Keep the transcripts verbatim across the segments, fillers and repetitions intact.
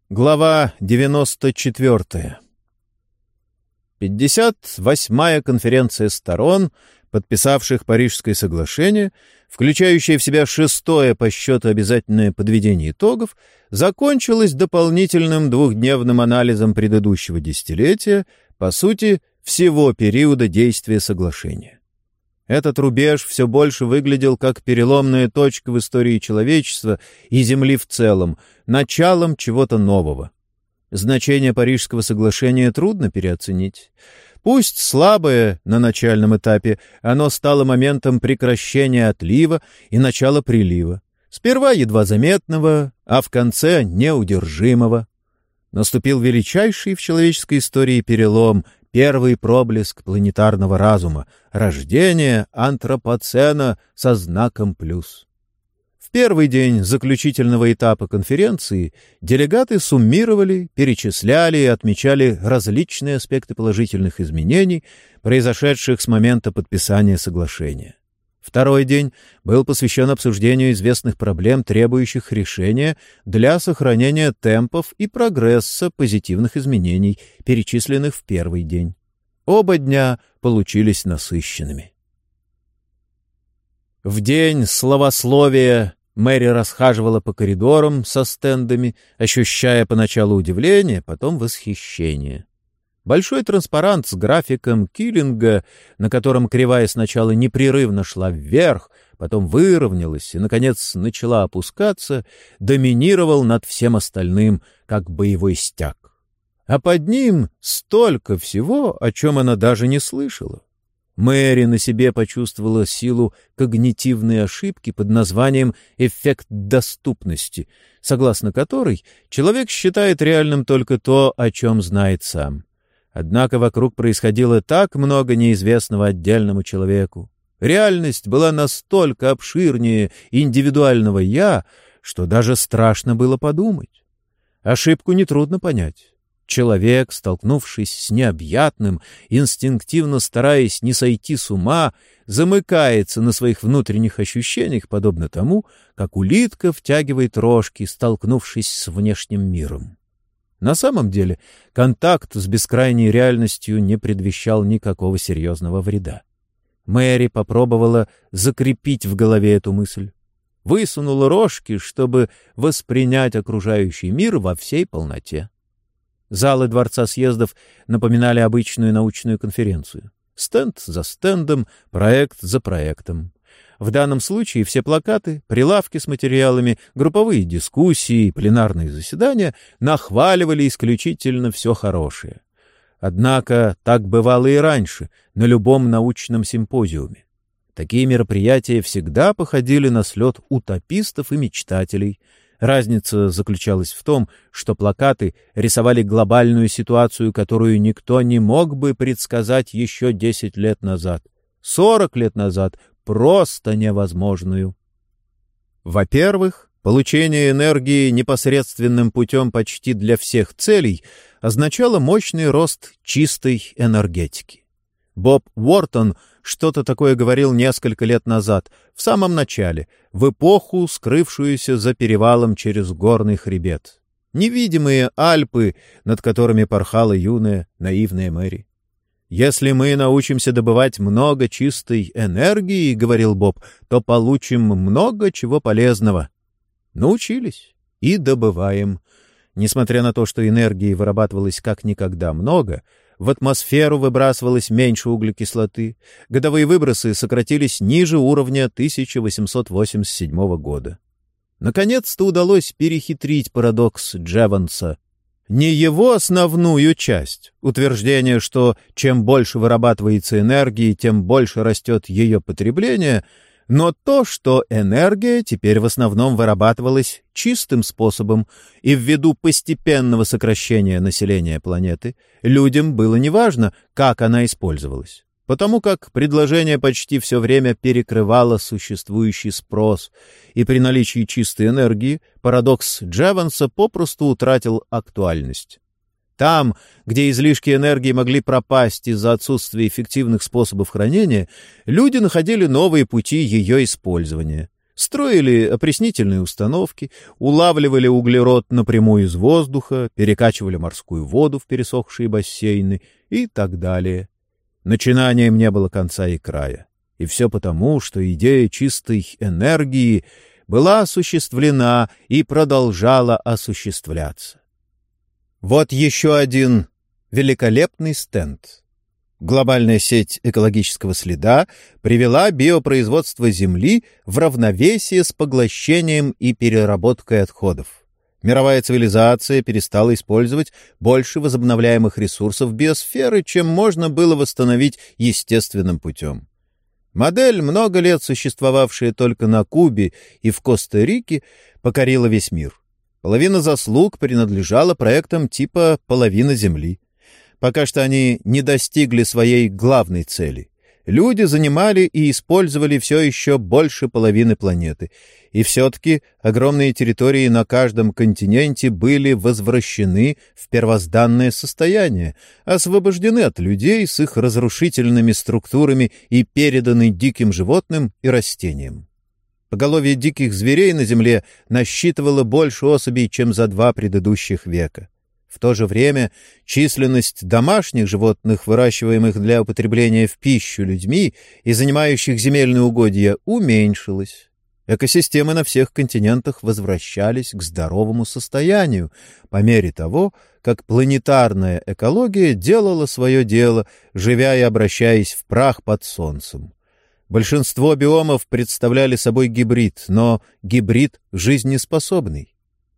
Глава девяносто четвёртая. пятьдесят восьмая конференция сторон, подписавших Парижское соглашение, включающее в себя шестое по счету обязательное подведение итогов, закончилась дополнительным двухдневным анализом предыдущего десятилетия, по сути, всего периода действия соглашения. Этот рубеж все больше выглядел как переломная точка в истории человечества и Земли в целом, началом чего-то нового. Значение Парижского соглашения трудно переоценить. Пусть слабое на начальном этапе, оно стало моментом прекращения отлива и начала прилива. Сперва едва заметного, а в конце неудержимого. Наступил величайший в человеческой истории перелом, первый проблеск планетарного разума, рождение антропоцена со знаком плюс. В первый день заключительного этапа конференции делегаты суммировали, перечисляли и отмечали различные аспекты положительных изменений, произошедших с момента подписания соглашения. Второй день был посвящен обсуждению известных проблем, требующих решения для сохранения темпов и прогресса позитивных изменений, перечисленных в первый день. Оба дня получились насыщенными. В день словословия Мэри расхаживала по коридорам со стендами, ощущая поначалу удивление, потом восхищение. Большой транспарант с графиком Киллинга, на котором кривая сначала непрерывно шла вверх, потом выровнялась и, наконец, начала опускаться, доминировал над всем остальным, как боевой стяг. А под ним столько всего, о чем она даже не слышала. Мэри на себе почувствовала силу когнитивной ошибки под названием «эффект доступности», согласно которой человек считает реальным только то, о чем знает сам. Однако вокруг происходило так много неизвестного отдельному человеку. Реальность была настолько обширнее индивидуального «я», что даже страшно было подумать. Ошибку нетрудно понять. Человек, столкнувшись с необъятным, инстинктивно стараясь не сойти с ума, замыкается на своих внутренних ощущениях, подобно тому, как улитка втягивает рожки, столкнувшись с внешним миром. На самом деле, контакт с бескрайней реальностью не предвещал никакого серьезного вреда. Мэри попробовала закрепить в голове эту мысль. Высунула рожки, чтобы воспринять окружающий мир во всей полноте. Залы Дворца съездов напоминали обычную научную конференцию. Стенд за стендом, проект за проектом. В данном случае все плакаты, прилавки с материалами, групповые дискуссии, пленарные заседания нахваливали исключительно все хорошее. Однако так бывало и раньше, на любом научном симпозиуме. Такие мероприятия всегда походили на слет утопистов и мечтателей. Разница заключалась в том, что плакаты рисовали глобальную ситуацию, которую никто не мог бы предсказать еще десять лет назад, сорок лет назад — просто невозможную. Во-первых, получение энергии непосредственным путем почти для всех целей означало мощный рост чистой энергетики. Боб Уортон что-то такое говорил несколько лет назад, в самом начале, в эпоху, скрывшуюся за перевалом через горный хребет. Невидимые Альпы, над которыми порхала юная, наивная Мэри. «Если мы научимся добывать много чистой энергии, — говорил Боб, — то получим много чего полезного». Научились и добываем. Несмотря на то, что энергии вырабатывалось как никогда много, в атмосферу выбрасывалось меньше углекислоты, годовые выбросы сократились ниже уровня тысяча восемьсот восемьдесят седьмого года. Наконец-то удалось перехитрить парадокс Джеванса. Не его основную часть, утверждение, что чем больше вырабатывается энергии, тем больше растет ее потребление, но то, что энергия теперь в основном вырабатывалась чистым способом, и ввиду постепенного сокращения населения планеты людям было неважно, как она использовалась, потому как предложение почти все время перекрывало существующий спрос, и при наличии чистой энергии парадокс Джеванса попросту утратил актуальность. Там, где излишки энергии могли пропасть из-за отсутствия эффективных способов хранения, люди находили новые пути ее использования. Строили опреснительные установки, улавливали углерод напрямую из воздуха, перекачивали морскую воду в пересохшие бассейны и так далее. Начинаниям не было конца и края. И все потому, что идея чистой энергии была осуществлена и продолжала осуществляться. Вот еще один великолепный стенд. Глобальная сеть экологического следа привела биопроизводство Земли в равновесие с поглощением и переработкой отходов. Мировая цивилизация перестала использовать больше возобновляемых ресурсов биосферы, чем можно было восстановить естественным путем. Модель, много лет существовавшая только на Кубе и в Коста-Рике, покорила весь мир. Половина заслуг принадлежала проектам типа «Половина Земли». Пока что они не достигли своей главной цели. Люди занимали и использовали все еще больше половины планеты. И все-таки огромные территории на каждом континенте были возвращены в первозданное состояние, освобождены от людей с их разрушительными структурами и переданы диким животным и растениям. Поголовье диких зверей на Земле насчитывало больше особей, чем за два предыдущих века. В то же время численность домашних животных, выращиваемых для употребления в пищу людьми и занимающих земельные угодья, уменьшилась. Экосистемы на всех континентах возвращались к здоровому состоянию по мере того, как планетарная экология делала свое дело, живя и обращаясь в прах под солнцем. Большинство биомов представляли собой гибрид, но гибрид жизнеспособный.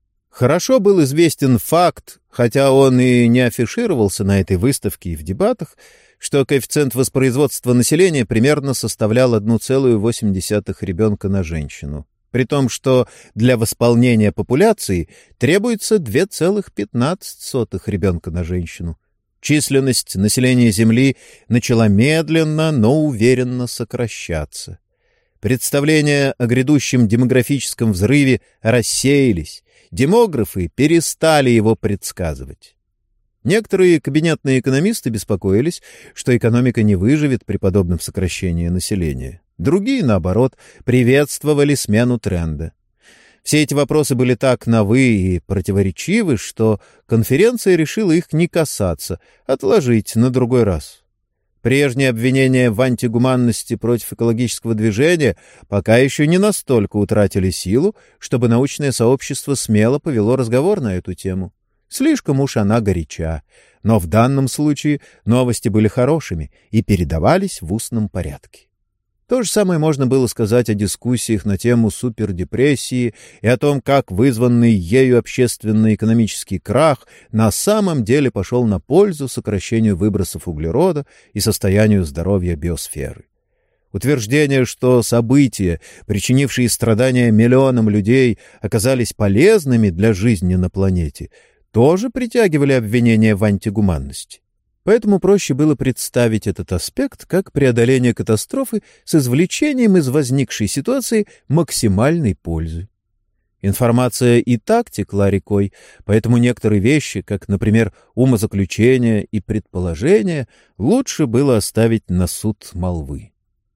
Хорошо был известен факт, хотя он и не афишировался на этой выставке и в дебатах, что коэффициент воспроизводства населения примерно составлял одна целая восемь десятых ребенка на женщину, при том, что для восполнения популяции требуется две целых пятнадцать сотых ребенка на женщину. Численность населения Земли начала медленно, но уверенно сокращаться. Представления о грядущем демографическом взрыве рассеялись, демографы перестали его предсказывать. Некоторые кабинетные экономисты беспокоились, что экономика не выживет при подобном сокращении населения. Другие, наоборот, приветствовали смену тренда. Все эти вопросы были так новы и противоречивы, что конференция решила их не касаться, отложить на другой раз. Прежние обвинения в антигуманности против экологического движения пока еще не настолько утратили силу, чтобы научное сообщество смело повело разговор на эту тему. Слишком уж она горяча, но в данном случае новости были хорошими и передавались в устном порядке. То же самое можно было сказать о дискуссиях на тему супердепрессии и о том, как вызванный ею общественно-экономический крах на самом деле пошел на пользу сокращению выбросов углерода и состоянию здоровья биосферы. Утверждение, что события, причинившие страдания миллионам людей, оказались полезными для жизни на планете, тоже притягивали обвинения в антигуманности. Поэтому проще было представить этот аспект как преодоление катастрофы с извлечением из возникшей ситуации максимальной пользы. Информация и так текла рекой, поэтому некоторые вещи, как, например, умозаключения и предположения, лучше было оставить на суд молвы.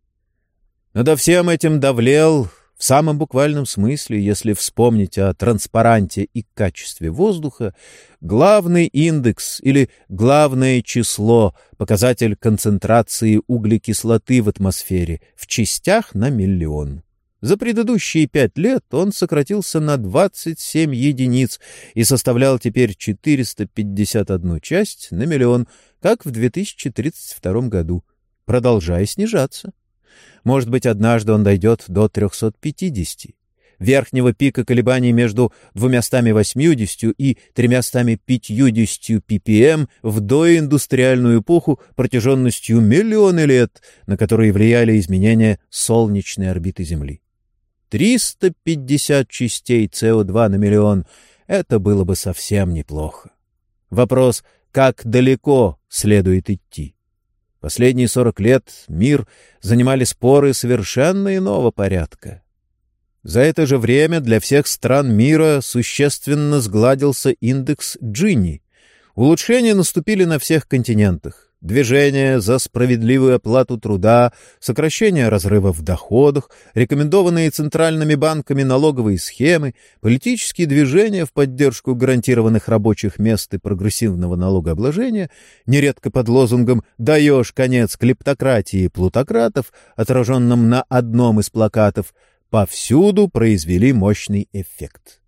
Надо всем этим давлел, в самом буквальном смысле, если вспомнить о транспаранте и качестве воздуха, главный индекс или главное число, показатель концентрации углекислоты в атмосфере в частях на миллион. За предыдущие пять лет он сократился на двадцать семь единиц и составлял теперь четыреста пятьдесят одну часть на миллион, как в две тысячи тридцать втором году, продолжая снижаться. Может быть, однажды он дойдет до трехсот пятидесяти. Верхнего пика колебаний между двумястами восьмидесятью и тремястами пятьюдесятью ppm в доиндустриальную эпоху протяженностью миллионы лет, на которые влияли изменения солнечной орбиты Земли. триста пятьдесят частей си о два на миллион — это было бы совсем неплохо. Вопрос, как далеко следует идти? Последние сорок лет мир занимали споры совершенно иного порядка. За это же время для всех стран мира существенно сгладился индекс Джини. Улучшения наступили на всех континентах. движение за справедливую оплату труда, сокращение разрыва в доходах, рекомендованные центральными банками налоговые схемы, политические движения в поддержку гарантированных рабочих мест и прогрессивного налогообложения, нередко под лозунгом «даешь конец клептократии и плутократов», отраженном на одном из плакатов, повсюду произвели мощный эффект.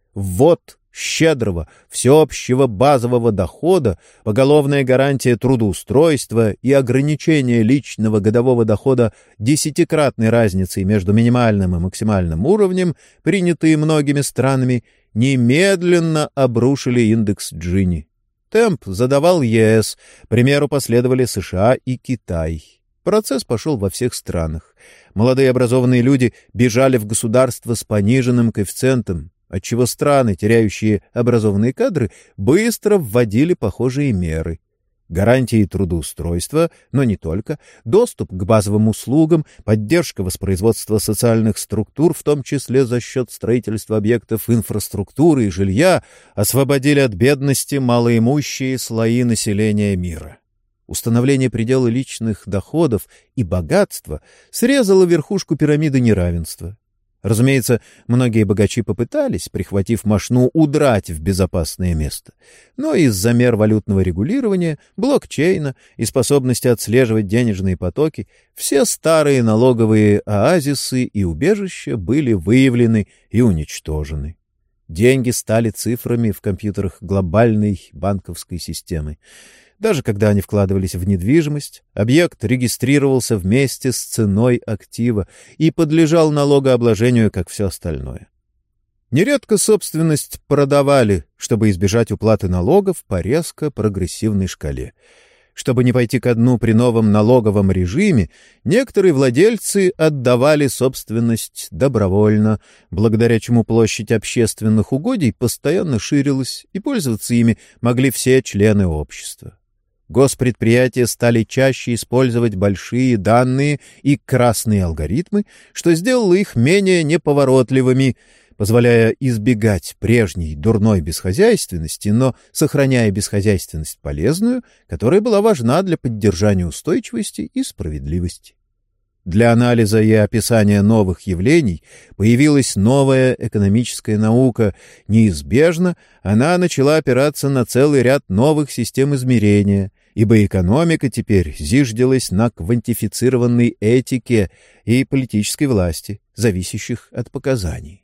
Вот щедрого, всеобщего базового дохода, поголовная гарантия трудоустройства и ограничение личного годового дохода десятикратной разницей между минимальным и максимальным уровнем, принятые многими странами, немедленно обрушили индекс Джини. Темп задавал ЕС, примеру последовали США и Китай. Процесс пошел во всех странах. Молодые образованные люди бежали в государства с пониженным коэффициентом, отчего страны, теряющие образованные кадры, быстро вводили похожие меры. Гарантии трудоустройства, но не только, доступ к базовым услугам, поддержка воспроизводства социальных структур, в том числе за счет строительства объектов инфраструктуры и жилья, освободили от бедности малоимущие слои населения мира. Установление предела личных доходов и богатства срезало верхушку пирамиды неравенства. Разумеется, многие богачи попытались, прихватив мошну, удрать в безопасное место. Но из-за мер валютного регулирования, блокчейна и способности отслеживать денежные потоки, все старые налоговые оазисы и убежища были выявлены и уничтожены. Деньги стали цифрами в компьютерах глобальной банковской системы. Даже когда они вкладывались в недвижимость, объект регистрировался вместе с ценой актива и подлежал налогообложению, как все остальное. Нередко собственность продавали, чтобы избежать уплаты налогов по резко прогрессивной шкале. Чтобы не пойти ко дну при новом налоговом режиме, некоторые владельцы отдавали собственность добровольно, благодаря чему площадь общественных угодий постоянно ширилась, и пользоваться ими могли все члены общества. Госпредприятия стали чаще использовать большие данные и красные алгоритмы, что сделало их менее неповоротливыми, позволяя избегать прежней дурной бесхозяйственности, но сохраняя бесхозяйственность полезную, которая была важна для поддержания устойчивости и справедливости. Для анализа и описания новых явлений появилась новая экономическая наука. Неизбежно она начала опираться на целый ряд новых систем измерения, ибо экономика теперь зиждилась на квантифицированной этике и политической власти, зависящих от показаний.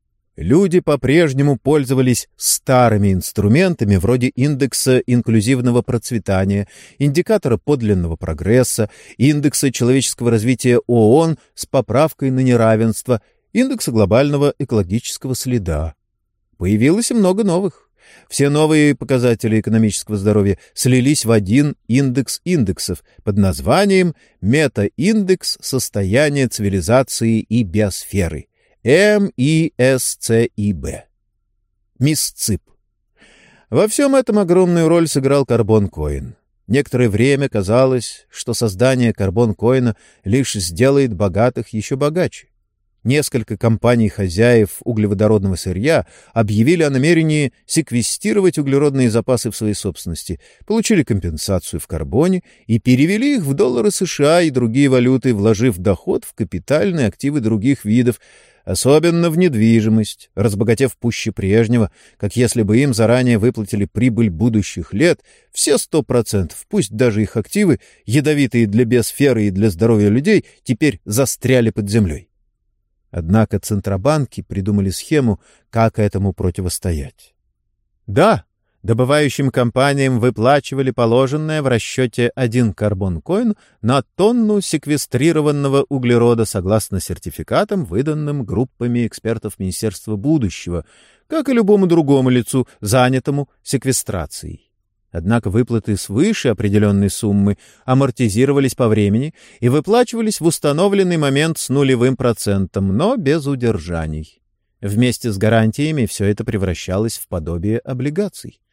Люди по-прежнему пользовались старыми инструментами вроде индекса инклюзивного процветания, индикатора подлинного прогресса, индекса человеческого развития ООН с поправкой на неравенство, индекса глобального экологического следа. Появилось и много новых. Все новые показатели экономического здоровья слились в один индекс индексов под названием «Мета-индекс состояния цивилизации и биосферы». эм и эс цэ и бэ. МИСЦИП. Во всем этом огромную роль сыграл карбон-коин. Некоторое время казалось, что создание карбон-коина лишь сделает богатых еще богаче. Несколько компаний-хозяев углеводородного сырья объявили о намерении секвестировать углеродные запасы в своей собственности, получили компенсацию в карбоне и перевели их в доллары США и другие валюты, вложив доход в капитальные активы других видов, особенно в недвижимость, разбогатев пуще прежнего, как если бы им заранее выплатили прибыль будущих лет, все сто процентов, пусть даже их активы, ядовитые для биосферы и для здоровья людей, теперь застряли под землей. Однако центробанки придумали схему, как этому противостоять. Да, добывающим компаниям выплачивали положенное в расчете один карбон-коин на тонну секвестрированного углерода согласно сертификатам, выданным группами экспертов Министерства будущего, как и любому другому лицу, занятому секвестрацией. Однако выплаты свыше определенной суммы амортизировались по времени и выплачивались в установленный момент с нулевым процентом, но без удержаний. Вместе с гарантиями все это превращалось в подобие облигаций.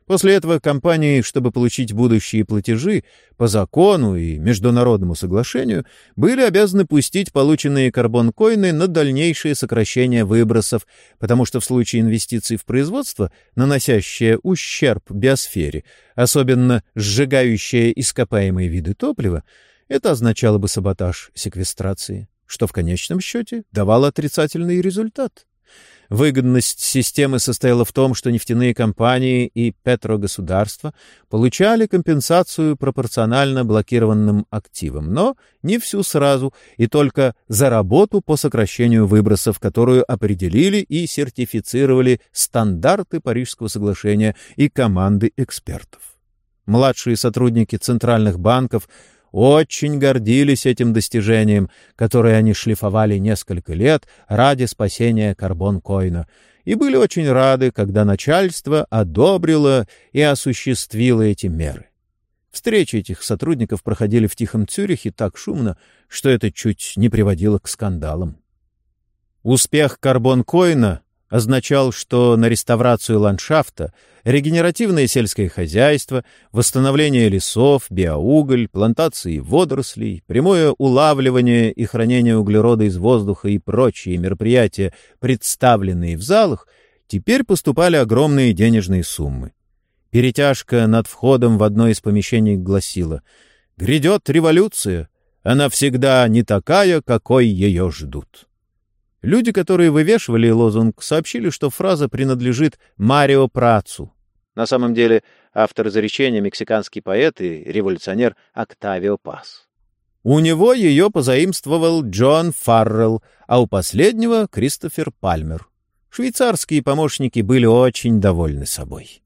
После этого компании, чтобы получить будущие платежи, по закону и международному соглашению, были обязаны пустить полученные карбон-коины на дальнейшее сокращение выбросов, потому что в случае инвестиций в производство, наносящее ущерб биосфере, особенно сжигающее ископаемые виды топлива, это означало бы саботаж секвестрации, что в конечном счете давало отрицательный результат. Выгодность системы состояла в том, что нефтяные компании и петрогосударства получали компенсацию пропорционально блокированным активам, но не всю сразу и только за работу по сокращению выбросов, которую определили и сертифицировали стандарты Парижского соглашения и команды экспертов. Младшие сотрудники центральных банков очень гордились этим достижением, которое они шлифовали несколько лет ради спасения карбон-коина, и были очень рады, когда начальство одобрило и осуществило эти меры. Встречи этих сотрудников проходили в Тихом Цюрихе так шумно, что это чуть не приводило к скандалам. Успех карбон-коина означал, что на реставрацию ландшафта, регенеративное сельское хозяйство, восстановление лесов, биоуголь, плантации водорослей, прямое улавливание и хранение углерода из воздуха и прочие мероприятия, представленные в залах, теперь поступали огромные денежные суммы. Перетяжка над входом в одно из помещений гласила: «Грядет революция, она всегда не такая, какой ее ждут». Люди, которые вывешивали лозунг, сообщили, что фраза принадлежит Марио Працу. На самом деле автор изречения — мексиканский поэт и революционер Октавио Паз. У него ее позаимствовал Джон Фаррелл, а у последнего — Кристофер Пальмер. Швейцарские помощники были очень довольны собой.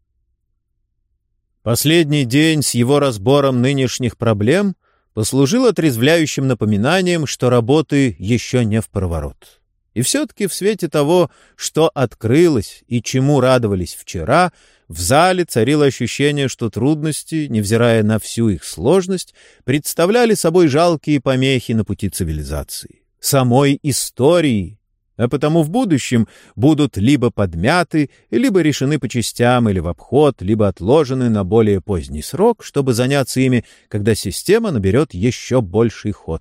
Последний день с его разбором нынешних проблем послужил отрезвляющим напоминанием, что работы еще не впроворот. И все-таки в свете того, что открылось и чему радовались вчера, в зале царило ощущение, что трудности, невзирая на всю их сложность, представляли собой жалкие помехи на пути цивилизации, самой истории, а потому в будущем будут либо подмяты, либо решены по частям или в обход, либо отложены на более поздний срок, чтобы заняться ими, когда система наберет еще больший ход.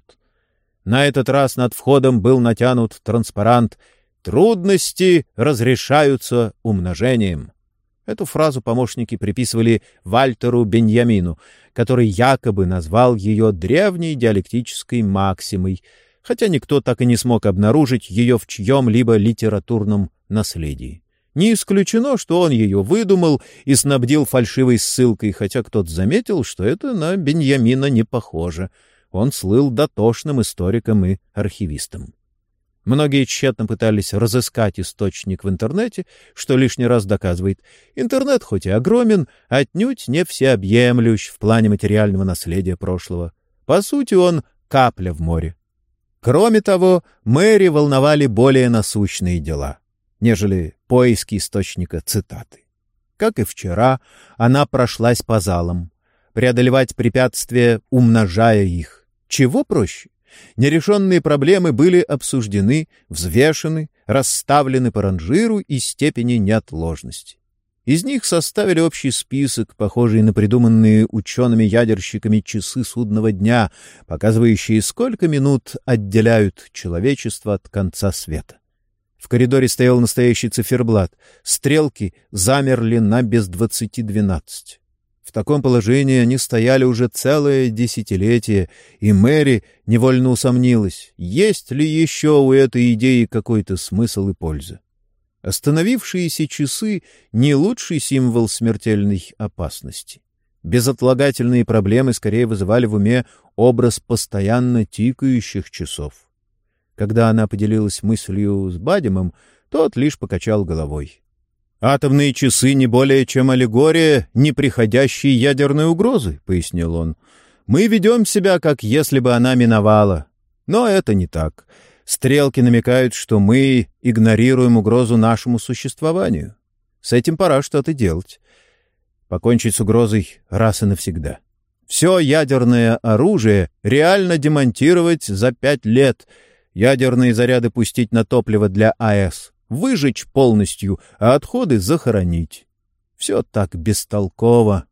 На этот раз над входом был натянут транспарант «Трудности разрешаются умножением». Эту фразу помощники приписывали Вальтеру Беньямину, который якобы назвал ее древней диалектической максимой, хотя никто так и не смог обнаружить ее в чьем-либо литературном наследии. Не исключено, что он ее выдумал и снабдил фальшивой ссылкой, хотя кто-то заметил, что это на Беньямина не похоже. Он слыл дотошным историком и архивистом. Многие тщетно пытались разыскать источник в интернете, что лишний раз доказывает: интернет хоть и огромен, отнюдь не всеобъемлющ в плане материального наследия прошлого. По сути, он капля в море. Кроме того, Мэри волновали более насущные дела, нежели поиски источника цитаты. Как и вчера, она прошлась по залам, преодолевать препятствия, умножая их. Чего проще? Нерешенные проблемы были обсуждены, взвешены, расставлены по ранжиру и степени неотложности. Из них составили общий список, похожий на придуманные учеными-ядерщиками часы судного дня, показывающие, сколько минут отделяют человечество от конца света. В коридоре стоял настоящий циферблат. Стрелки замерли на без двадцати двенадцать. В таком положении они стояли уже целое десятилетие, и Мэри невольно усомнилась, есть ли еще у этой идеи какой-то смысл и польза. Остановившиеся часы — не лучший символ смертельной опасности. Безотлагательные проблемы скорее вызывали в уме образ постоянно тикающих часов. Когда она поделилась мыслью с Бадимом, тот лишь покачал головой. «Атомные часы не более чем аллегория неприходящей ядерной угрозы», — пояснил он. «Мы ведем себя, как если бы она миновала. Но это не так. Стрелки намекают, что мы игнорируем угрозу нашему существованию. С этим пора что-то делать. Покончить с угрозой раз и навсегда. Все ядерное оружие реально демонтировать за пять лет, ядерные заряды пустить на топливо для АЭС, выжечь полностью, а отходы захоронить. Все так бестолково.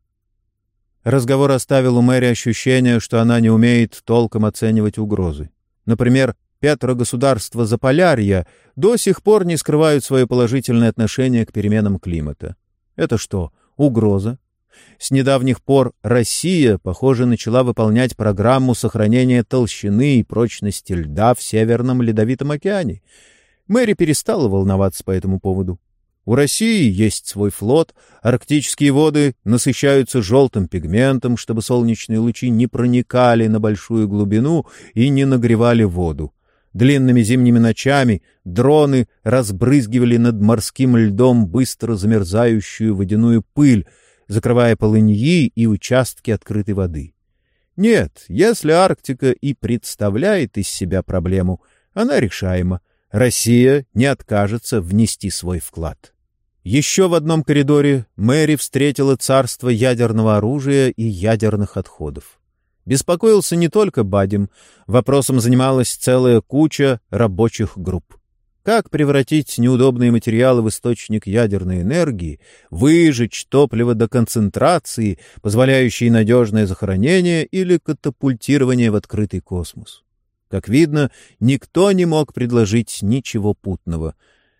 Разговор оставил у Мэри ощущение, что она не умеет толком оценивать угрозы. Например, петрогосударства Заполярья до сих пор не скрывают свое положительное отношение к переменам климата. Это что, угроза? С недавних пор Россия, похоже, начала выполнять программу сохранения толщины и прочности льда в Северном Ледовитом океане. Мэри перестала волноваться по этому поводу. У России есть свой флот, арктические воды насыщаются желтым пигментом, чтобы солнечные лучи не проникали на большую глубину и не нагревали воду. Длинными зимними ночами дроны разбрызгивали над морским льдом быстро замерзающую водяную пыль, закрывая полыньи и участки открытой воды. Нет, если Арктика и представляет из себя проблему, она решаема. Россия не откажется внести свой вклад. Еще в одном коридоре Мэри встретила царство ядерного оружия и ядерных отходов. Беспокоился не только Бадим, вопросом занималась целая куча рабочих групп. Как превратить неудобные материалы в источник ядерной энергии, выжечь топливо до концентрации, позволяющей надежное захоронение или катапультирование в открытый космос. Как видно, никто не мог предложить ничего путного.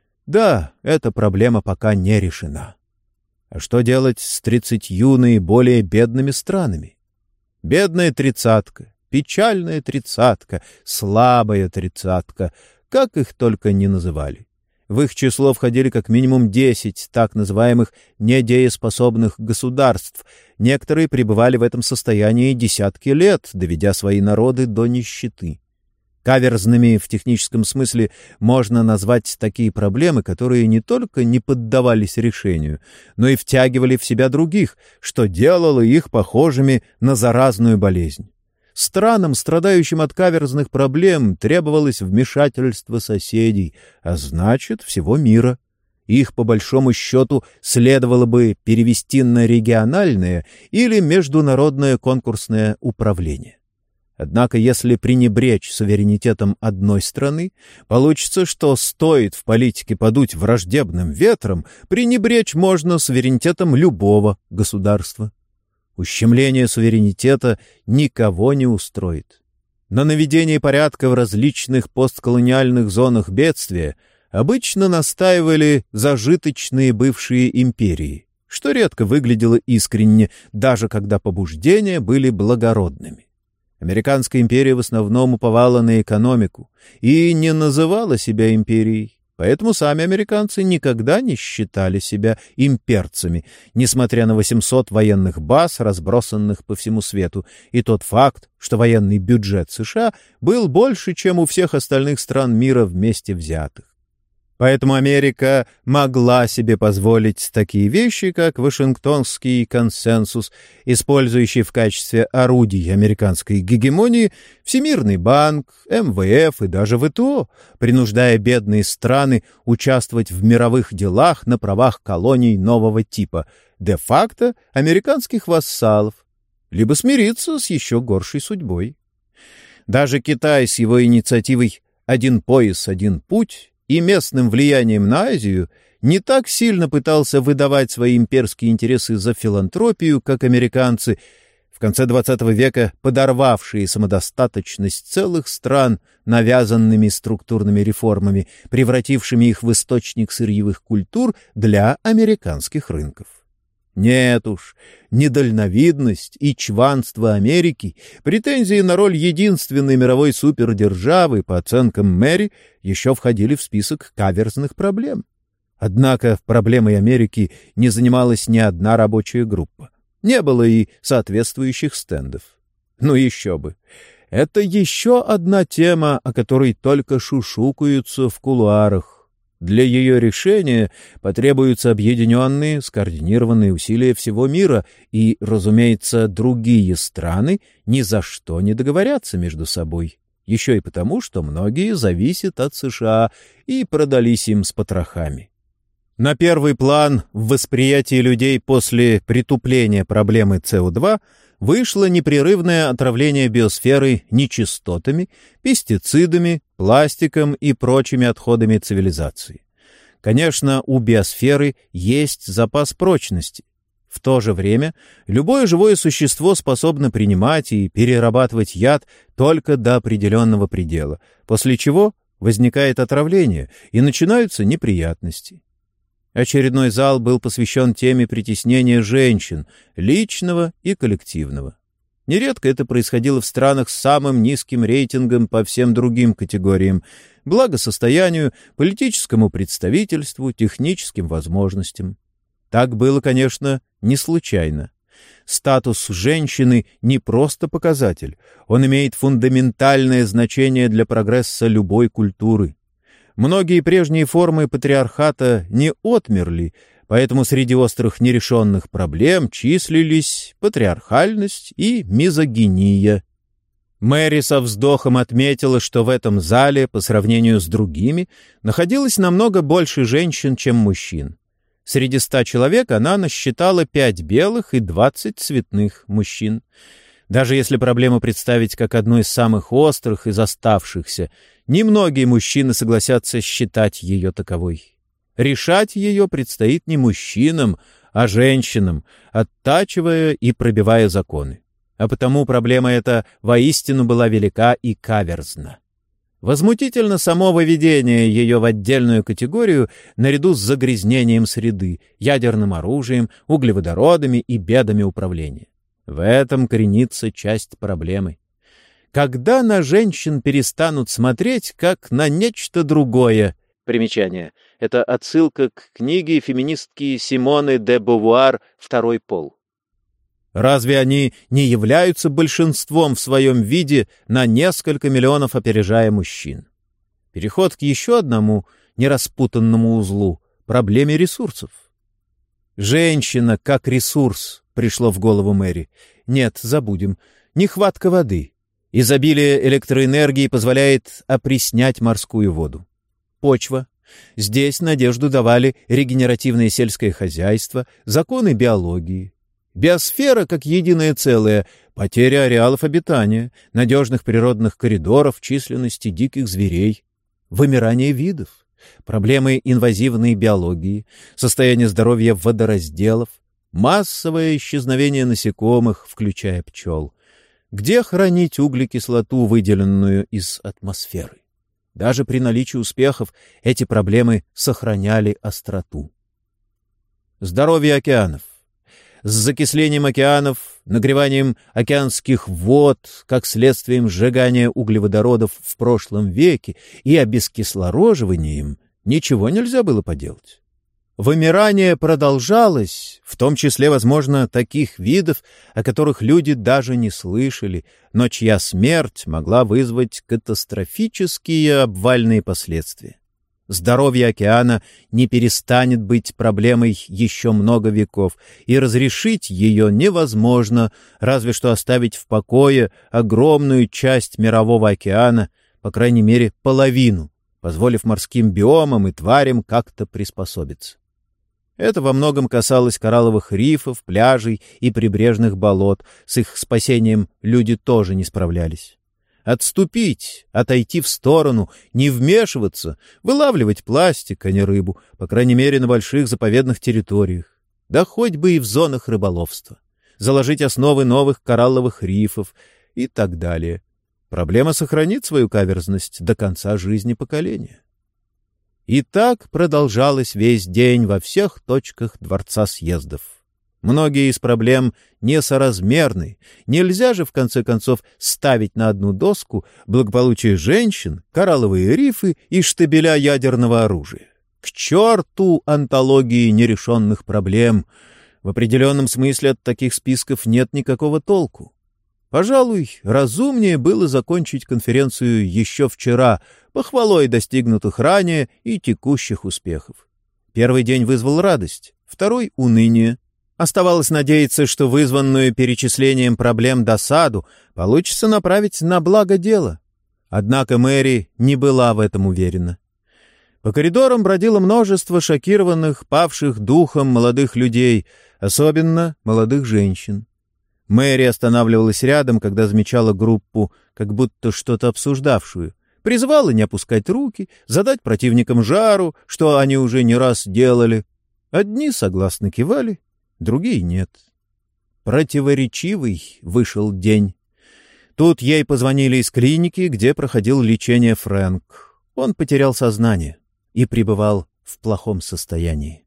Да, эта проблема пока не решена. А что делать с тридцатью наиболее бедными странами? Бедная тридцатка, печальная тридцатка, слабая тридцатка, как их только не называли. В их число входили как минимум десять так называемых недееспособных государств. Некоторые пребывали в этом состоянии десятки лет, доведя свои народы до нищеты. Каверзными в техническом смысле можно назвать такие проблемы, которые не только не поддавались решению, но и втягивали в себя других, что делало их похожими на заразную болезнь. Странам, страдающим от каверзных проблем, требовалось вмешательство соседей, а значит, всего мира. Их, по большому счету, следовало бы перевести на региональное или международное конкурсное управление. Однако, если пренебречь суверенитетом одной страны, получится, что стоит в политике подуть враждебным ветром, пренебречь можно суверенитетом любого государства. Ущемление суверенитета никого не устроит. На наведении порядка в различных постколониальных зонах бедствия обычно настаивали зажиточные бывшие империи, что редко выглядело искренне, даже когда побуждения были благородными. Американская империя в основном уповала на экономику и не называла себя империей, поэтому сами американцы никогда не считали себя имперцами, несмотря на восемьсот военных баз, разбросанных по всему свету, и тот факт, что военный бюджет США был больше, чем у всех остальных стран мира вместе взятых. Поэтому Америка могла себе позволить такие вещи, как Вашингтонский консенсус, использующий в качестве орудий американской гегемонии Всемирный банк, эм вэ эф и даже вэ тэ о, принуждая бедные страны участвовать в мировых делах на правах колоний нового типа, де-факто американских вассалов, либо смириться с еще горшей судьбой. Даже Китай с его инициативой «Один пояс, один путь» и местным влиянием на Азию не так сильно пытался выдавать свои имперские интересы за филантропию, как американцы, в конце двадцатого века подорвавшие самодостаточность целых стран навязанными структурными реформами, превратившими их в источник сырьевых культур для американских рынков. Нет уж, недальновидность и чванство Америки, претензии на роль единственной мировой супердержавы, по оценкам Мэри, еще входили в список каверзных проблем. Однако проблемой Америки не занималась ни одна рабочая группа. Не было и соответствующих стендов. Ну еще бы. Это еще одна тема, о которой только шушукаются в кулуарах. Для ее решения потребуются объединенные, скоординированные усилия всего мира, и, разумеется, другие страны ни за что не договорятся между собой. Еще и потому, что многие зависят от США и продались им с потрохами. На первый план в восприятии людей после притупления проблемы С О два вышло непрерывное отравление биосферы нечистотами, пестицидами, пластиком и прочими отходами цивилизации. Конечно, у биосферы есть запас прочности. В то же время любое живое существо способно принимать и перерабатывать яд только до определенного предела, после чего возникает отравление и начинаются неприятности. Очередной зал был посвящен теме притеснения женщин, личного и коллективного. Нередко это происходило в странах с самым низким рейтингом по всем другим категориям – благосостоянию, политическому представительству, техническим возможностям. Так было, конечно, не случайно. Статус женщины не просто показатель, он имеет фундаментальное значение для прогресса любой культуры. Многие прежние формы патриархата не отмерли, поэтому среди острых нерешенных проблем числились патриархальность и мизогиния. Мэри со вздохом отметила, что в этом зале, по сравнению с другими, находилось намного больше женщин, чем мужчин. Среди ста человек она насчитала пять белых и двадцать цветных мужчин. Даже если проблему представить как одну из самых острых из оставшихся, немногие мужчины согласятся считать ее таковой. Решать ее предстоит не мужчинам, а женщинам, оттачивая и пробивая законы. А потому проблема эта воистину была велика и каверзна. Возмутительно само выведение ее в отдельную категорию наряду с загрязнением среды, ядерным оружием, углеводородами и бедами управления. В этом коренится часть проблемы. Когда на женщин перестанут смотреть как на нечто другое? Примечание. Это отсылка к книге феминистки Симоны де Бовуар «Второй пол». Разве они не являются большинством в своем виде на несколько миллионов, опережая мужчин? Переход к еще одному нераспутанному узлу — проблеме ресурсов. «Женщина как ресурс», — пришло в голову Мэри. «Нет, забудем. Нехватка воды. Изобилие электроэнергии позволяет опреснять морскую воду. Почва. Здесь надежду давали регенеративное сельское хозяйство, законы биологии. Биосфера как единое целое, потеря ареалов обитания, надежных природных коридоров, численности диких зверей, вымирание видов, проблемы инвазивной биологии, состояние здоровья водоразделов, массовое исчезновение насекомых, включая пчел. Где хранить углекислоту, выделенную из атмосферы? Даже при наличии успехов эти проблемы сохраняли остроту. Здоровье океанов. С закислением океанов, нагреванием океанских вод, как следствием сжигания углеводородов в прошлом веке и обескислороживанием, ничего нельзя было поделать. Вымирание продолжалось, в том числе, возможно, таких видов, о которых люди даже не слышали, но чья смерть могла вызвать катастрофические обвальные последствия. Здоровье океана не перестанет быть проблемой еще много веков, и разрешить ее невозможно, разве что оставить в покое огромную часть мирового океана, по крайней мере, половину, позволив морским биомам и тварям как-то приспособиться. Это во многом касалось коралловых рифов, пляжей и прибрежных болот. С их спасением люди тоже не справлялись. Отступить, отойти в сторону, не вмешиваться, вылавливать пластик, а не рыбу, по крайней мере, на больших заповедных территориях. Да хоть бы и в зонах рыболовства. Заложить основы новых коралловых рифов и так далее. Проблема сохранит свою каверзность до конца жизни поколения. И так продолжалось весь день во всех точках Дворца съездов. Многие из проблем несоразмерны. Нельзя же, в конце концов, ставить на одну доску благополучие женщин, коралловые рифы и штабеля ядерного оружия. К черту антологии нерешенных проблем! В определенном смысле от таких списков нет никакого толку. Пожалуй, разумнее было закончить конференцию еще вчера, похвалой достигнутых ранее и текущих успехов. Первый день вызвал радость, второй — уныние. Оставалось надеяться, что вызванную перечислением проблем досаду получится направить на благо дела. Однако Мэри не была в этом уверена. По коридорам бродило множество шокированных, павших духом молодых людей, особенно молодых женщин. Мэри останавливалась рядом, когда замечала группу, как будто что-то обсуждавшую. Призывала не опускать руки, задать противникам жару, что они уже не раз делали. Одни согласно кивали, другие нет. Противоречивый вышел день. Тут ей позвонили из клиники, где проходил лечение Фрэнк. Он потерял сознание и пребывал в плохом состоянии.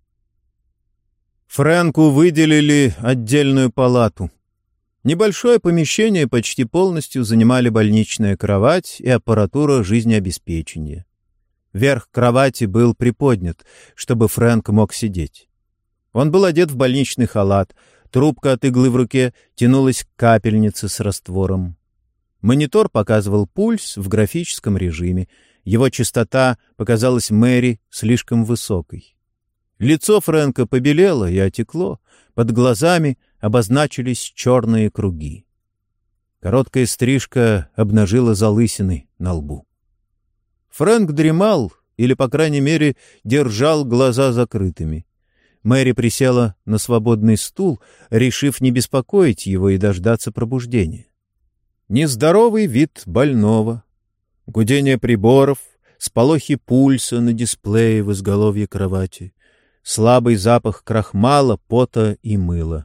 Фрэнку выделили отдельную палату. Небольшое помещение почти полностью занимали больничная кровать и аппаратура жизнеобеспечения. Верх кровати был приподнят, чтобы Фрэнк мог сидеть. Он был одет в больничный халат, трубка от иглы в руке тянулась к капельнице с раствором. Монитор показывал пульс в графическом режиме, его частота показалась Мэри слишком высокой. Лицо Фрэнка побелело и отекло, под глазами обозначились черные круги. Короткая стрижка обнажила залысины на лбу. Фрэнк дремал, или, по крайней мере, держал глаза закрытыми. Мэри присела на свободный стул, решив не беспокоить его и дождаться пробуждения. Нездоровый вид больного, гудение приборов, сполохи пульса на дисплее в изголовье кровати, слабый запах крахмала, пота и мыла.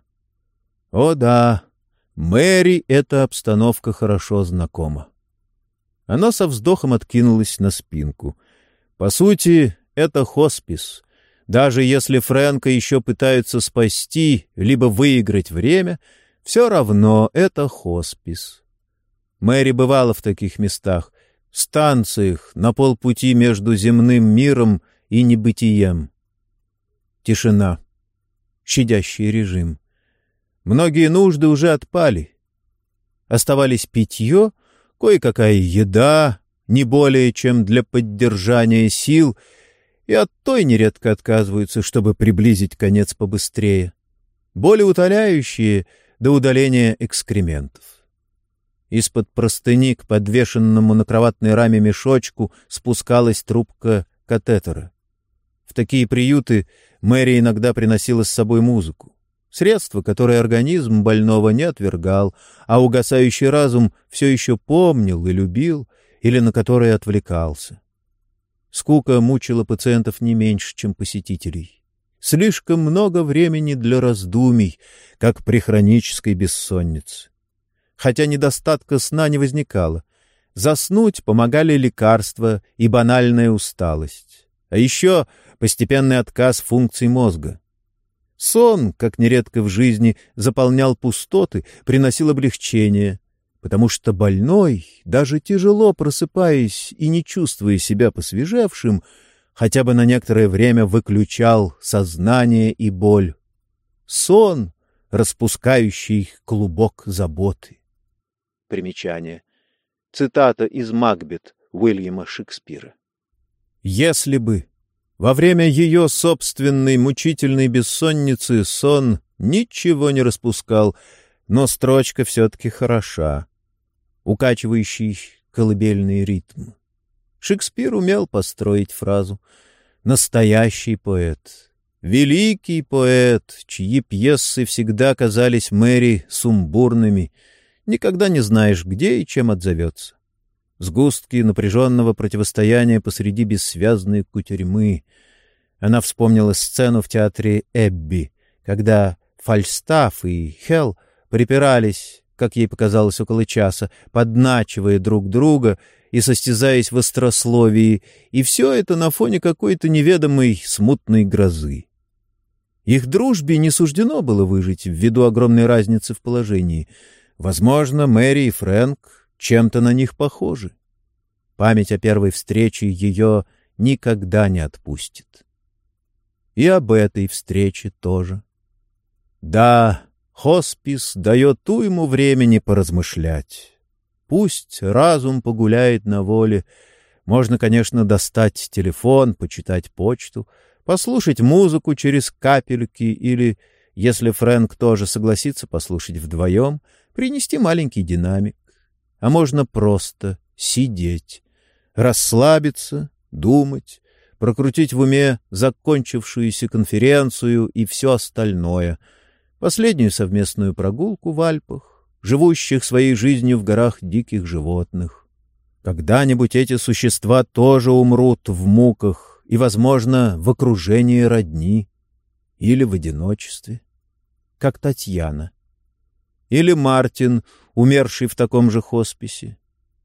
О да, Мэри эта обстановка хорошо знакома. Она со вздохом откинулась на спинку. По сути, это хоспис. Даже если Фрэнка еще пытаются спасти, либо выиграть время, все равно это хоспис. Мэри бывала в таких местах, станциях на полпути между земным миром и небытием. Тишина. Щадящий режим. Многие нужды уже отпали. Оставались питье, кое-какая еда, не более чем для поддержания сил, и от той нередко отказываются, чтобы приблизить конец побыстрее. Боли утоляющие до удаления экскрементов. Из-под простыни к подвешенному на кроватной раме мешочку спускалась трубка катетера. В такие приюты Мэри иногда приносила с собой музыку. Средство, которое организм больного не отвергал, а угасающий разум все еще помнил и любил, или на которое отвлекался. Скука мучила пациентов не меньше, чем посетителей. Слишком много времени для раздумий, как при хронической бессоннице. Хотя недостатка сна не возникало. Заснуть помогали лекарства и банальная усталость. А еще постепенный отказ функций мозга. Сон, как нередко в жизни, заполнял пустоты, приносил облегчение, потому что больной, даже тяжело просыпаясь и не чувствуя себя посвежевшим, хотя бы на некоторое время выключал сознание и боль. Сон, распускающий клубок заботы. Примечание. Цитата из «Макбет» Уильяма Шекспира. Если бы во время ее собственной мучительной бессонницы сон ничего не распускал, но строчка все-таки хороша, укачивающий колыбельный ритм. Шекспир умел построить фразу. Настоящий поэт, великий поэт, чьи пьесы всегда казались Мэри сумбурными, никогда не знаешь, где и чем отзовется. Сгустки напряженного противостояния посреди бессвязной кутерьмы. Она вспомнила сцену в театре «Эбби», когда Фальстаф и Хелл припирались, как ей показалось, около часа, подначивая друг друга и состязаясь в острословии, и все это на фоне какой-то неведомой смутной грозы. Их дружбе не суждено было выжить ввиду огромной разницы в положении. Возможно, Мэри и Фрэнк чем-то на них похожи. Память о первой встрече ее никогда не отпустит. И об этой встрече тоже. Да, хоспис дает уйму времени поразмышлять. Пусть разум погуляет на воле. Можно, конечно, достать телефон, почитать почту, послушать музыку через капельки или, если Фрэнк тоже согласится послушать вдвоем, принести маленький динамик. А можно просто сидеть, расслабиться, думать, прокрутить в уме закончившуюся конференцию и все остальное, последнюю совместную прогулку в Альпах, живущих своей жизнью в горах диких животных. Когда-нибудь эти существа тоже умрут в муках и, возможно, в окружении родни или в одиночестве, как Татьяна. Или Мартин, умерший в таком же хосписе.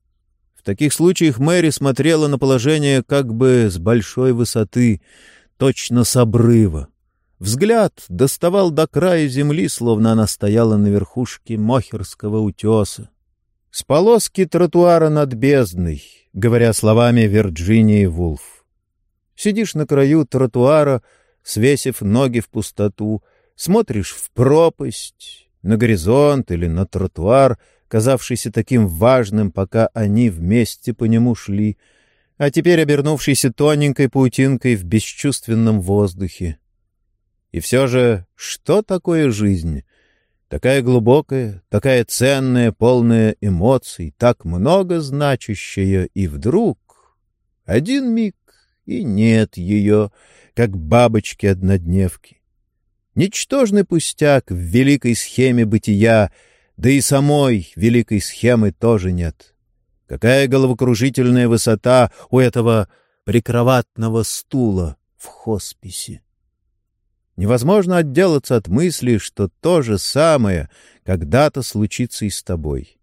В таких случаях Мэри смотрела на положение как бы с большой высоты, точно с обрыва. Взгляд доставал до края земли, словно она стояла на верхушке Мохерского утеса. С полоски тротуара над бездной, говоря словами Вирджинии Вулф. Сидишь на краю тротуара, свесив ноги в пустоту, смотришь в пропасть, на горизонт или на тротуар, казавшийся таким важным, пока они вместе по нему шли, а теперь обернувшийся тоненькой паутинкой в бесчувственном воздухе. И все же, что такое жизнь? Такая глубокая, такая ценная, полная эмоций, так много значащая, и вдруг один миг, и нет ее, как бабочки-однодневки. Ничтожный пустяк в великой схеме бытия, да и самой великой схемы тоже нет. Какая головокружительная высота у этого прикроватного стула в хосписе! Невозможно отделаться от мысли, что то же самое когда-то случится и с тобой.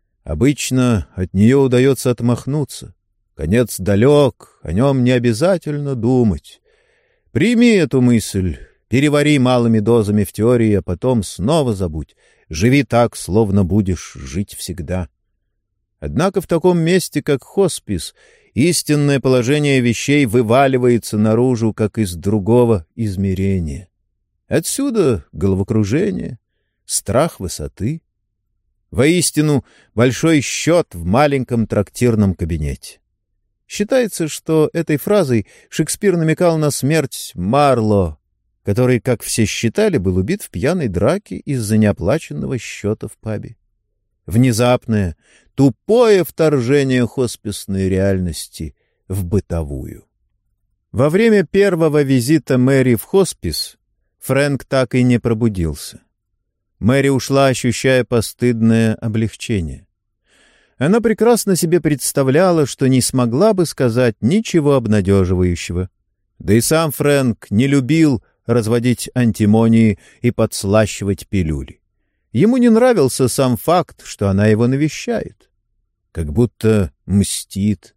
Обычно от нее удается отмахнуться. Конец далек, о нем не обязательно думать. Прими эту мысль, перевари малыми дозами в теории, а потом снова забудь. Живи так, словно будешь жить всегда. Однако в таком месте, как хоспис, истинное положение вещей вываливается наружу, как из другого измерения. Отсюда головокружение, страх высоты. Воистину, большой счет в маленьком трактирном кабинете. Считается, что этой фразой Шекспир намекал на смерть Марло, который, как все считали, был убит в пьяной драке из-за неоплаченного счета в пабе. Внезапное, тупое вторжение хосписной реальности в бытовую. Во время первого визита Мэри в хоспис Фрэнк так и не пробудился. Мэри ушла, ощущая постыдное облегчение. Она прекрасно себе представляла, что не смогла бы сказать ничего обнадеживающего. Да и сам Фрэнк не любил разводить антимонии и подслащивать пилюли. Ему не нравился сам факт, что она его навещает. Как будто мстит.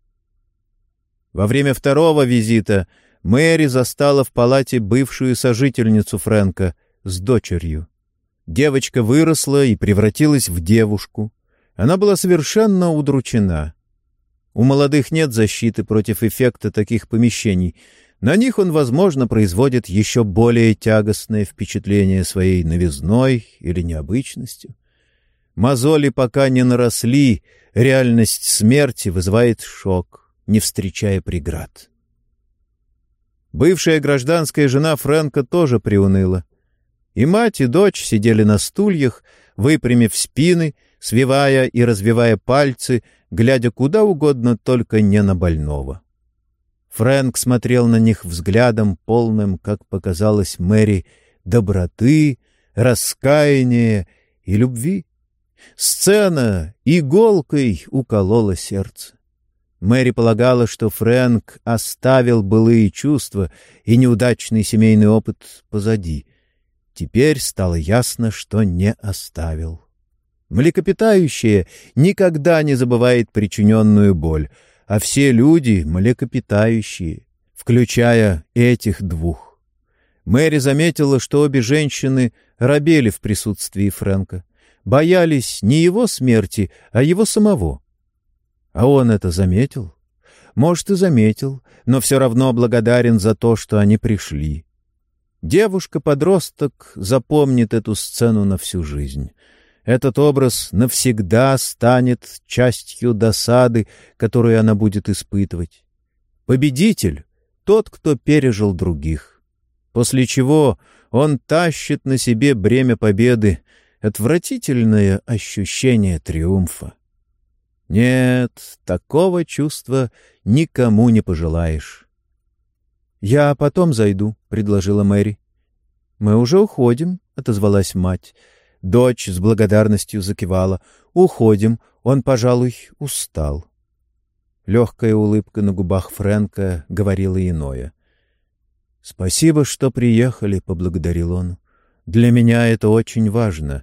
Во время второго визита Мэри застала в палате бывшую сожительницу Фрэнка с дочерью. Девочка выросла и превратилась в девушку. Она была совершенно удручена. У молодых нет защиты против эффекта таких помещений. На них он, возможно, производит еще более тягостное впечатление своей новизной или необычностью. Мозоли пока не наросли, реальность смерти вызывает шок, не встречая преград. Бывшая гражданская жена Фрэнка тоже приуныла. И мать, и дочь сидели на стульях, выпрямив спины, свивая и развивая пальцы, глядя куда угодно, только не на больного. Фрэнк смотрел на них взглядом, полным, как показалось Мэри, доброты, раскаяния и любви. Сцена иголкой уколола сердце. Мэри полагала, что Фрэнк оставил былые чувства и неудачный семейный опыт позади. Теперь стало ясно, что не оставил. Млекопитающее никогда не забывает причиненную боль, а все люди — млекопитающие, включая этих двух. Мэри заметила, что обе женщины робели в присутствии Фрэнка, боялись не его смерти, а его самого. А он это заметил? Может, и заметил, но все равно благодарен за то, что они пришли. Девушка-подросток запомнит эту сцену на всю жизнь. Этот образ навсегда станет частью досады, которую она будет испытывать. Победитель — тот, кто пережил других. После чего он тащит на себе бремя победы, отвратительное ощущение триумфа. Нет, такого чувства никому не пожелаешь. — Я потом зайду, — предложила Мэри. — Мы уже уходим, — отозвалась мать. Дочь с благодарностью закивала. — Уходим, он, пожалуй, устал. Легкая улыбка на губах Фрэнка говорила иное. «Спасибо, что приехали», — поблагодарил он. «Для меня это очень важно.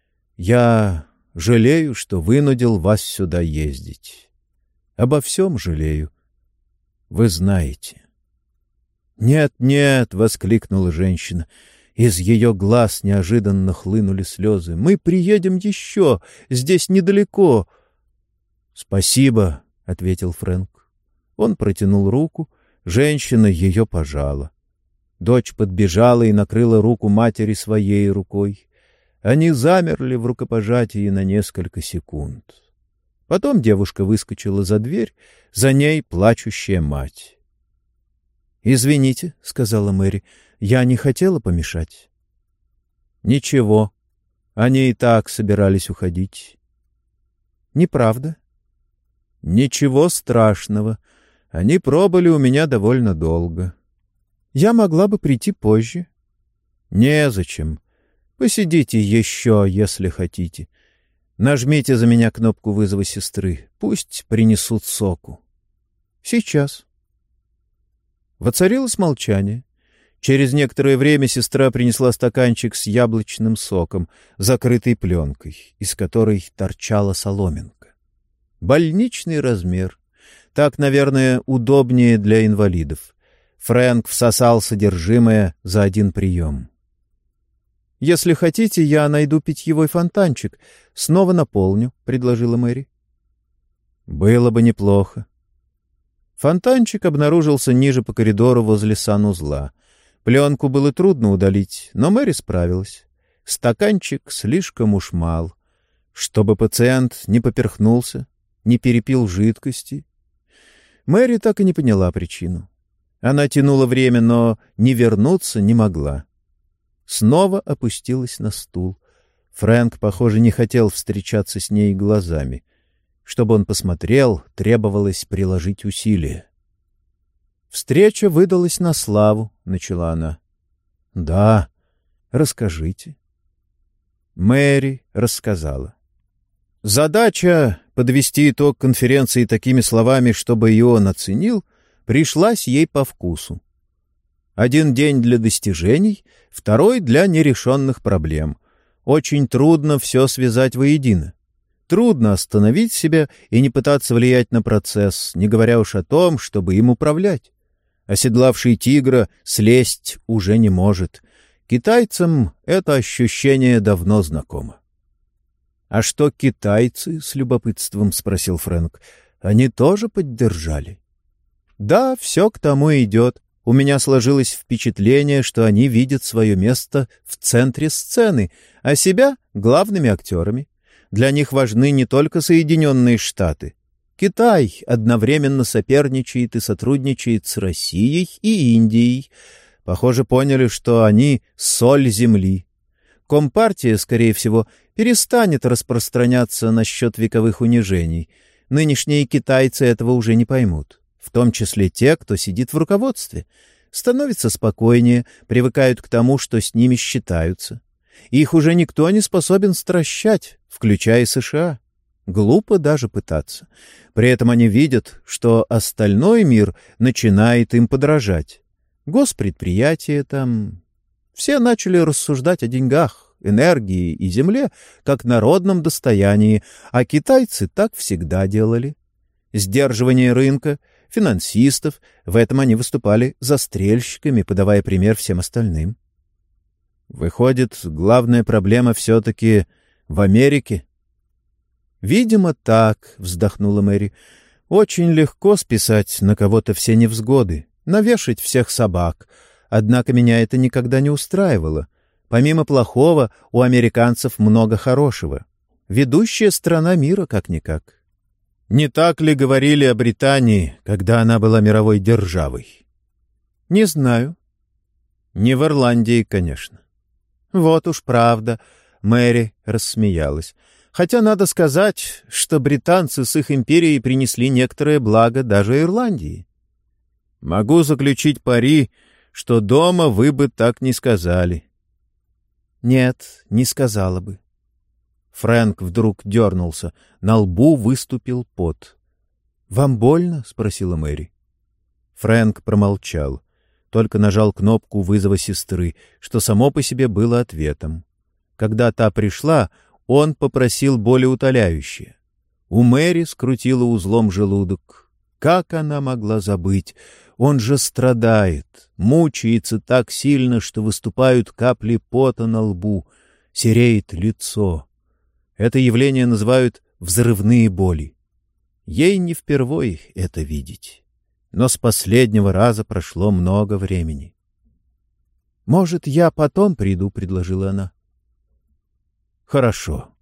Я жалею, что вынудил вас сюда ездить. Обо всем жалею. Вы знаете». «Нет, нет!» — воскликнула женщина. Из ее глаз неожиданно хлынули слезы. «Мы приедем еще! Здесь недалеко!» «Спасибо!» — ответил Фрэнк. Он протянул руку, женщина ее пожала. Дочь подбежала и накрыла руку матери своей рукой. Они замерли в рукопожатии на несколько секунд. Потом девушка выскочила за дверь, за ней плачущая мать. «Извините», — сказала Мэри, — «я не хотела помешать». «Ничего, они и так собирались уходить». «Неправда». «Ничего страшного. Они пробыли у меня довольно долго». «Я могла бы прийти позже». «Незачем. Посидите еще, если хотите. Нажмите за меня кнопку вызова сестры. Пусть принесут соку». «Сейчас». Воцарилось молчание. Через некоторое время сестра принесла стаканчик с яблочным соком, закрытый пленкой, из которой торчала соломинка. Больничный размер. Так, наверное, удобнее для инвалидов. Фрэнк всосал содержимое за один прием. «Если хотите, я найду питьевой фонтанчик. Снова наполню», — предложила Мэри. «Было бы неплохо». Фонтанчик обнаружился ниже по коридору возле санузла. Пленку было трудно удалить, но Мэри справилась. Стаканчик слишком уж мал, чтобы пациент не поперхнулся, не перепил жидкости. Мэри так и не поняла причину. Она тянула время, но не вернуться не могла. Снова опустилась на стул. Фрэнк, похоже, не хотел встречаться с ней глазами. Чтобы он посмотрел, требовалось приложить усилия. «Встреча выдалась на славу», — начала она. «Да, расскажите». Мэри рассказала. Задача подвести итог конференции такими словами, чтобы и он оценил, пришлась ей по вкусу. Один день для достижений, второй для нерешенных проблем. Очень трудно все связать воедино. Трудно остановить себя и не пытаться влиять на процесс, не говоря уж о том, чтобы им управлять. Оседлавший тигра слезть уже не может. Китайцам это ощущение давно знакомо. — А что китайцы? — с любопытством спросил Фрэнк. — Они тоже поддержали? — Да, все к тому идет. У меня сложилось впечатление, что они видят свое место в центре сцены, а себя — главными актерами. Для них важны не только Соединенные Штаты. Китай одновременно соперничает и сотрудничает с Россией и Индией. Похоже, поняли, что они — соль земли. Компартия, скорее всего, перестанет распространяться насчет вековых унижений. Нынешние китайцы этого уже не поймут, в том числе те, кто сидит в руководстве. Становятся спокойнее, привыкают к тому, что с ними считаются. Их уже никто не способен стращать, включая США. Глупо даже пытаться. При этом они видят, что остальной мир начинает им подражать. Госпредприятия там... Все начали рассуждать о деньгах, энергии и земле как народном достоянии, а китайцы так всегда делали. Сдерживание рынка, финансистов — в этом они выступали застрельщиками, подавая пример всем остальным. Выходит, главная проблема все-таки в Америке? «Видимо, так», — вздохнула Мэри. «Очень легко списать на кого-то все невзгоды, навешать всех собак. Однако меня это никогда не устраивало. Помимо плохого, у американцев много хорошего. Ведущая страна мира, как-никак». Не так ли говорили о Британии, когда она была мировой державой? Не знаю. Не в Ирландии, конечно. Вот уж правда, Мэри рассмеялась. Хотя надо сказать, что британцы с их империей принесли некоторое благо даже Ирландии. Могу заключить пари, что дома вы бы так не сказали. Нет, не сказала бы. Фрэнк вдруг дернулся, на лбу выступил пот. «Вам больно?» — спросила Мэри. Фрэнк промолчал, только нажал кнопку вызова сестры, что само по себе было ответом. Когда та пришла, он попросил болеутоляющее. У Мэри скрутило узлом желудок. Как она могла забыть? Он же страдает, мучается так сильно, что выступают капли пота на лбу, сереет лицо. Это явление называют взрывные боли. Ей не впервой это видеть. Но с последнего раза прошло много времени. «Может, я потом приду?» — предложила она. «Хорошо».